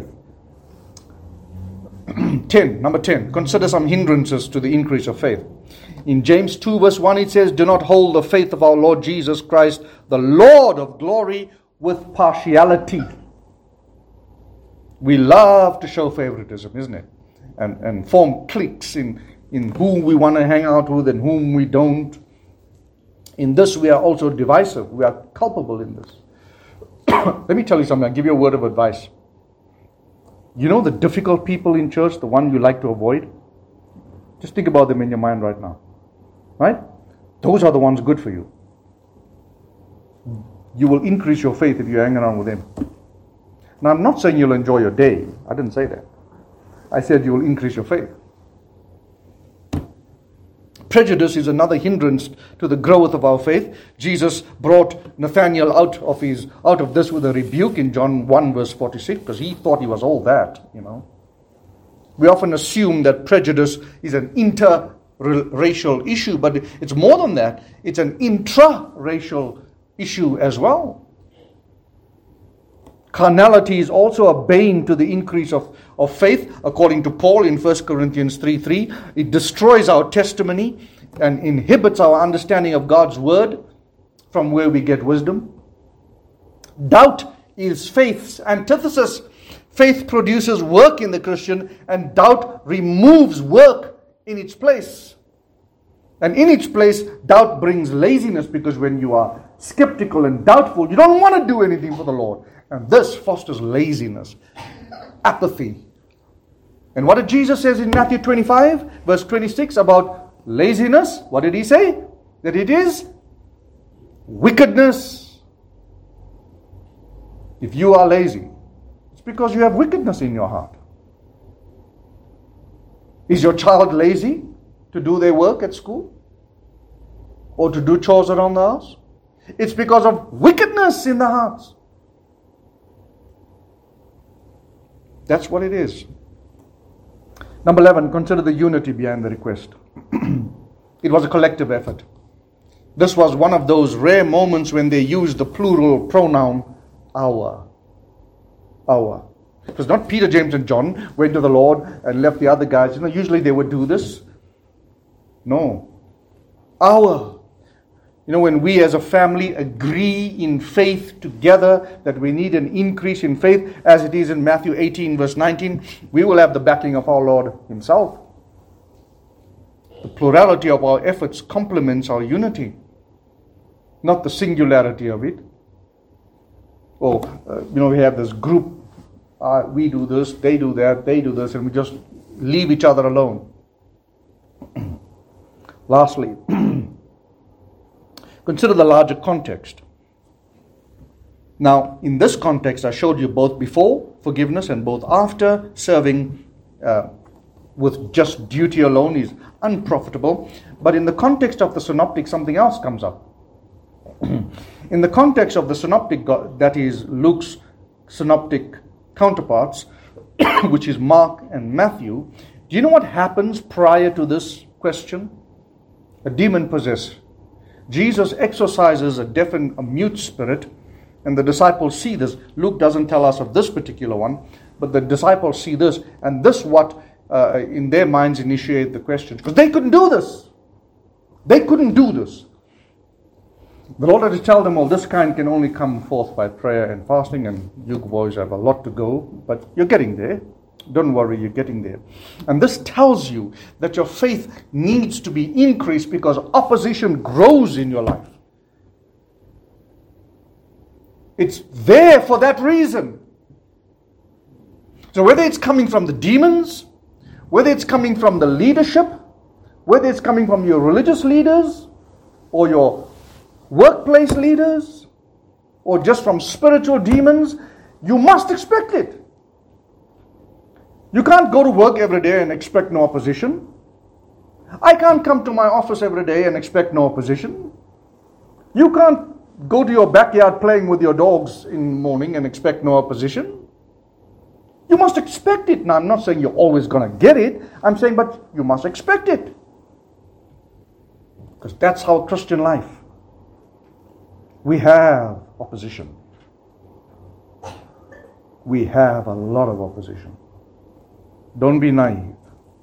ten, number ten, consider some hindrances to the increase of faith. In James two verse one it says, do not hold the faith of our Lord Jesus Christ, the Lord of glory, with partiality. We love to show favoritism, isn't it? And, and form cliques in, in whom we want to hang out with and whom we don't. In this we are also divisive. We are culpable in this. Let me tell you something. I'll give you a word of advice. You know the difficult people in church, the one you like to avoid? Just think about them in your mind right now. Right? Those are the ones good for you. You will increase your faith if you hang around with them. Now I'm not saying you'll enjoy your day. I didn't say that. I said you will increase your faith. Prejudice is another hindrance to the growth of our faith. Jesus brought Nathanael out of his out of this with a rebuke in John one verse forty-six, because he thought he was all that, you know. We often assume that prejudice is an interracial issue, but it's more than that. It's an intra-racial issue as well. Carnality is also a bane to the increase of, of faith, according to Paul in First Corinthians three three. It destroys our testimony and inhibits our understanding of God's word, from where we get wisdom. Doubt is faith's antithesis. Faith produces work in the Christian, and doubt removes work in its place. And in its place, doubt brings laziness, because when you are skeptical and doubtful, you don't want to do anything for the Lord. And this fosters laziness, apathy. And what did Jesus say in Matthew twenty-five, verse twenty-six about laziness? What did he say? That it is wickedness. If you are lazy, it's because you have wickedness in your heart. Is your child lazy to do their work at school? Or to do chores around the house? It's because of wickedness in the hearts. That's what it is. Number eleven, consider the unity behind the request. It was a collective effort. This was one of those rare moments when they used the plural pronoun our. Our. It was not Peter, James, and John went to the Lord and left the other guys. You know, usually they would do this. No. Our. You know, when we as a family agree in faith together that we need an increase in faith, as it is in Matthew eighteen verse nineteen, we will have the backing of our Lord himself. The plurality of our efforts complements our unity, not the singularity of it. Or, uh, you know, we have this group, uh, we do this, they do that, they do this, and we just leave each other alone. Lastly, consider the larger context. Now, in this context, I showed you both before forgiveness and both after. Serving uh, with just duty alone is unprofitable. But in the context of the synoptic, something else comes up. In the context of the synoptic, that is Luke's synoptic counterparts, which is Mark and Matthew, do you know what happens prior to this question? A demon possessed. Jesus exorcises a deaf and a mute spirit, and the disciples see this. Luke doesn't tell us of this particular one, but the disciples see this, and this what uh, in their minds initiate the question, because they couldn't do this. They couldn't do this. The Lord had to tell them, well, this kind can only come forth by prayer and fasting, and you boys have a lot to go, but you're getting there. Don't worry, you're getting there. And this tells you that your faith needs to be increased because opposition grows in your life. It's there for that reason. So whether it's coming from the demons, whether it's coming from the leadership, whether it's coming from your religious leaders or your workplace leaders or just from spiritual demons, you must expect it. You can't go to work every day and expect no opposition. I can't come to my office every day and expect no opposition. You can't go to your backyard playing with your dogs in the morning and expect no opposition. You must expect it. Now, I'm not saying you're always going to get it. I'm saying, but you must expect it. Because that's how Christian life. We have opposition. We have a lot of opposition. Don't be naive.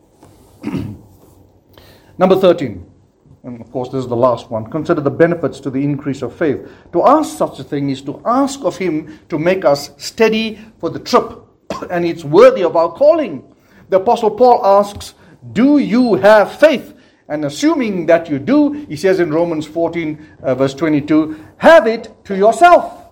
Number thirteen, and of course this is the last one. Consider the benefits to the increase of faith. To ask such a thing is to ask of Him to make us steady for the trip, and it's worthy of our calling. The Apostle Paul asks, do you have faith? And assuming that you do, he says in Romans fourteen uh, verse twenty-two, have it to yourself.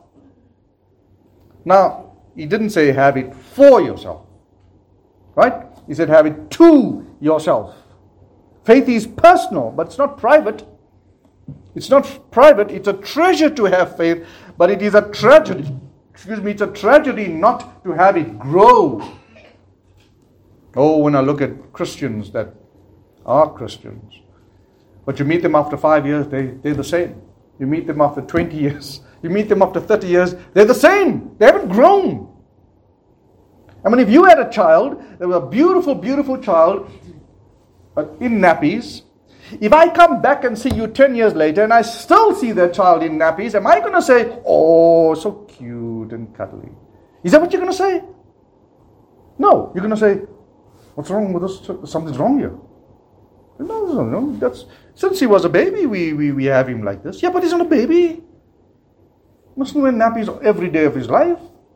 Now, he didn't say have it for yourself. Right? He said have it to yourself. Faith is personal, but it's not private. It's not private. It's a treasure to have faith, but it is a tragedy. Excuse me, it's a tragedy not to have it grow. Oh, when I look at Christians that are Christians, But you meet them after five years, they, they're the same. You meet them after twenty years. You meet them after thirty years, they're the same. They haven't grown. I mean, if you had a child, there was a beautiful, beautiful child but in nappies. If I come back and see you ten years later and I still see that child in nappies, am I going to say, oh, so cute and cuddly? Is that what you're going to say? No, you're going to say, what's wrong with this? Something's wrong here. No, no, no. That's, since he was a baby, we, we, we have him like this. Yeah, but he's not a baby. He mustn't wear nappies every day of his life.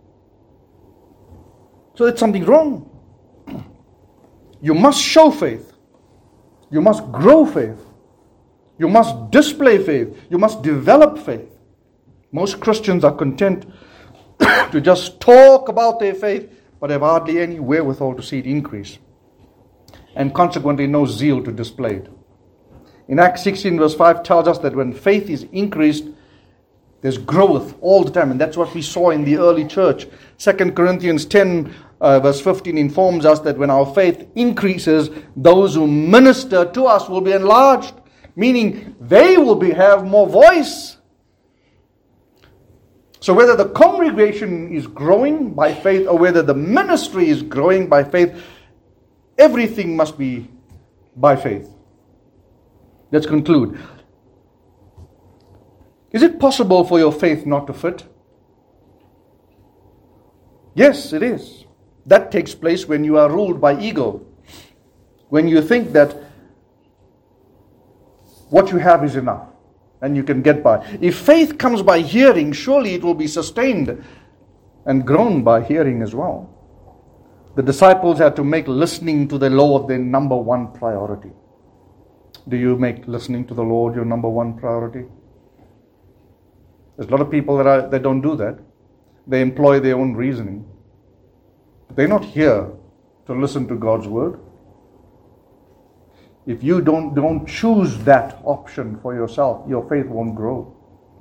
So that's something wrong. You must show faith. You must grow faith. You must display faith. You must develop faith. Most Christians are content to just talk about their faith, but have hardly any wherewithal to see it increase. And consequently no zeal to display it. In Acts sixteen verse five tells us that when faith is increased, there's growth all the time. And that's what we saw in the early church. Second Corinthians ten uh, verse fifteen informs us that when our faith increases, those who minister to us will be enlarged. Meaning they will be, have more voice. So whether the congregation is growing by faith or whether the ministry is growing by faith, everything must be by faith. Let's conclude. Is it possible for your faith not to fit? Yes, it is. That takes place when you are ruled by ego. When you think that what you have is enough and you can get by. If faith comes by hearing, surely it will be sustained and grown by hearing as well. The disciples had to make listening to the Lord their number one priority. Do you make listening to the Lord your number one priority? There's a lot of people that, are, that don't do that. They employ their own reasoning. They're not here to listen to God's word. If you don't, don't choose that option for yourself, your faith won't grow.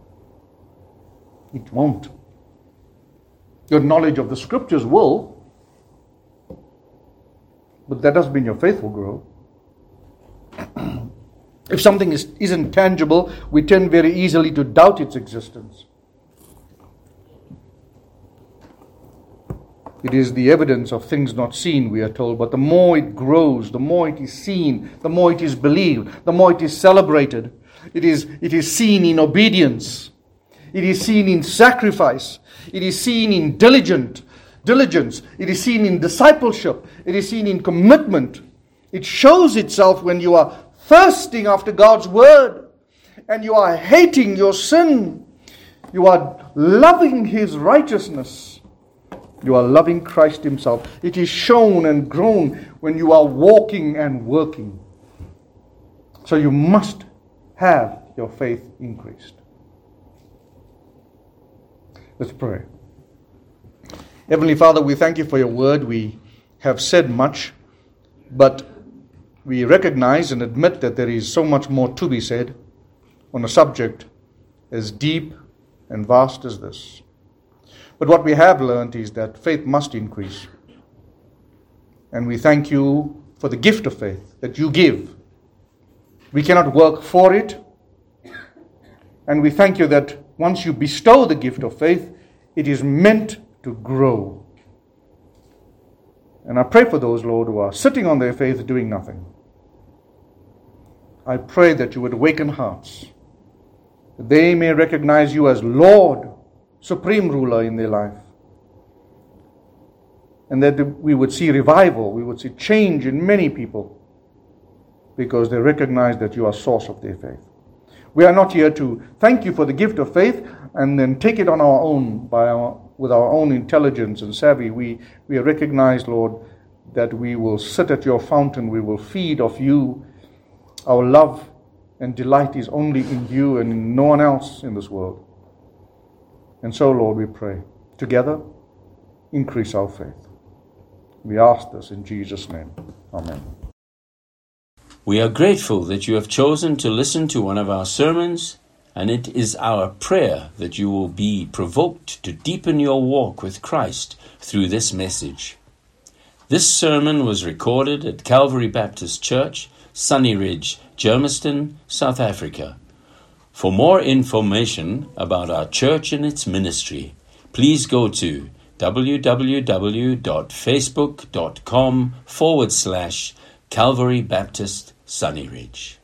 It won't. Your knowledge of the scriptures will, but that doesn't mean your faith will grow. If something is, isn't tangible, we tend very easily to doubt its existence. It is the evidence of things not seen, we are told, but the more it grows, the more it is seen, the more it is believed, the more it is celebrated. It is, it is seen in obedience. It is seen in sacrifice. It is seen in diligent, diligence. It is seen in discipleship. It is seen in commitment. It shows itself when you are thirsting after God's word and you are hating your sin. You are loving His righteousness. You are loving Christ Himself. It is shown and grown when you are walking and working. So you must have your faith increased. Let's pray. Heavenly Father, we thank You for Your word. We have said much, but we recognize and admit that there is so much more to be said on a subject as deep and vast as this. But what we have learned is that faith must increase. And we thank You for the gift of faith that You give. We cannot work for it. And we thank You that once You bestow the gift of faith, it is meant to grow. And I pray for those, Lord, who are sitting on their faith doing nothing. I pray that You would awaken hearts, that they may recognize You as Lord, supreme ruler in their life. And that we would see revival, we would see change in many people because they recognize that You are source of their faith. We are not here to thank You for the gift of faith and then take it on our own by our, with our own intelligence and savvy. We, we recognize, Lord, that we will sit at Your fountain, we will feed of You. Our love and delight is only in You and in no one else in this world. And so, Lord, we pray, together, increase our faith. We ask this in Jesus' name. Amen. We are grateful that you have chosen to listen to one of our sermons, and it is our prayer that you will be provoked to deepen your walk with Christ through this message. This sermon was recorded at Calvary Baptist Church, Sunny Ridge, Germiston, South Africa. For more information about our church and its ministry, please go to www.facebook.com forward slash Calvary Baptist Sunny Ridge.